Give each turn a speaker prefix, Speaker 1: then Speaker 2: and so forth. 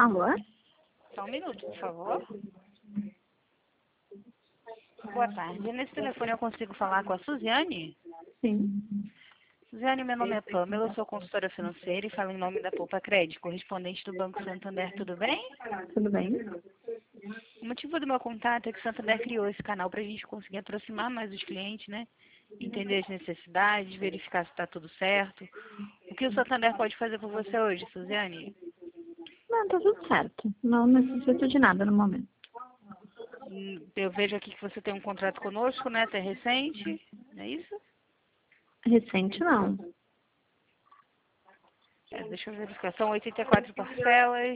Speaker 1: Alô?
Speaker 2: Só um minuto, por favor. Boa tarde. Nesse telefone eu consigo falar com a Suziane?
Speaker 1: Sim.
Speaker 2: Suziane, meu nome é Pamela, eu sou consultora financeira e falo em nome da Poupa Crédito, correspondente do Banco Santander, tudo bem?
Speaker 1: Tudo bem?
Speaker 2: O motivo do meu contato é que o Santander criou esse canal para a gente conseguir aproximar mais os clientes, né? Entender as necessidades, verificar se está tudo certo. O que o Santander pode fazer por você hoje, Suziane?
Speaker 1: Não, tá tudo certo. Não necessito de nada no momento.
Speaker 2: Eu vejo aqui que você tem um contrato conosco, né? Até recente, não é isso?
Speaker 1: Recente, não.
Speaker 2: Deixa eu verificar. São 84 parcelas.